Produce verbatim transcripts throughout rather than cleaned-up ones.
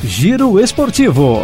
Giro Esportivo.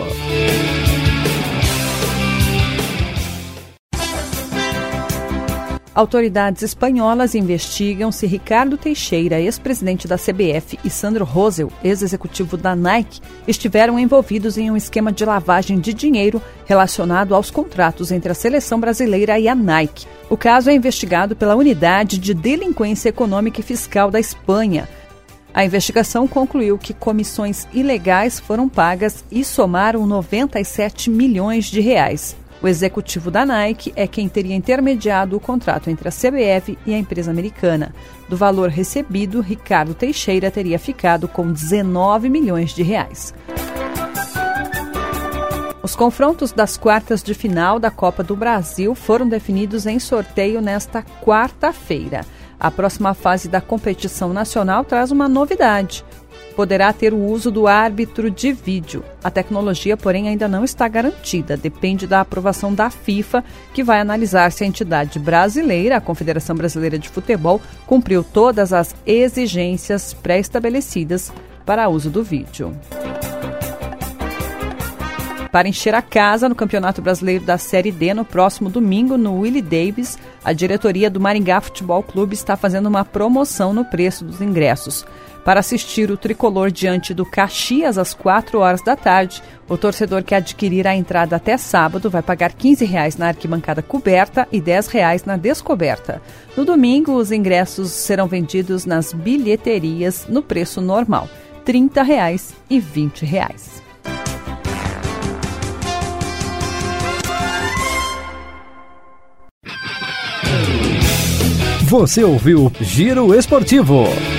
Autoridades espanholas investigam se Ricardo Teixeira, ex-presidente da C B F, e Sandro Rosell, ex-executivo da Nike, estiveram envolvidos em um esquema de lavagem de dinheiro relacionado aos contratos entre a seleção brasileira e a Nike. O caso é investigado pela Unidade de Delinquência Econômica e Fiscal da Espanha. A investigação concluiu que comissões ilegais foram pagas e somaram noventa e sete milhões de reais. O executivo da Nike é quem teria intermediado o contrato entre a C B F e a empresa americana. Do valor recebido, Ricardo Teixeira teria ficado com dezenove milhões de reais. Os confrontos das quartas de final da Copa do Brasil foram definidos em sorteio nesta quarta-feira. A próxima fase da competição nacional traz uma novidade. Poderá ter o uso do árbitro de vídeo. A tecnologia, porém, ainda não está garantida. Depende da aprovação da FIFA, que vai analisar se a entidade brasileira, a Confederação Brasileira de Futebol, cumpriu todas as exigências pré-estabelecidas para uso do vídeo. Para encher a casa no Campeonato Brasileiro da Série D no próximo domingo, no Willie Davis, a diretoria do Maringá Futebol Clube está fazendo uma promoção no preço dos ingressos. Para assistir o tricolor diante do Caxias às quatro horas da tarde, o torcedor que adquirir a entrada até sábado vai pagar quinze reais na arquibancada coberta e dez reais na descoberta. No domingo, os ingressos serão vendidos nas bilheterias no preço normal, trinta reais e vinte reais. Você ouviu Giro Esportivo.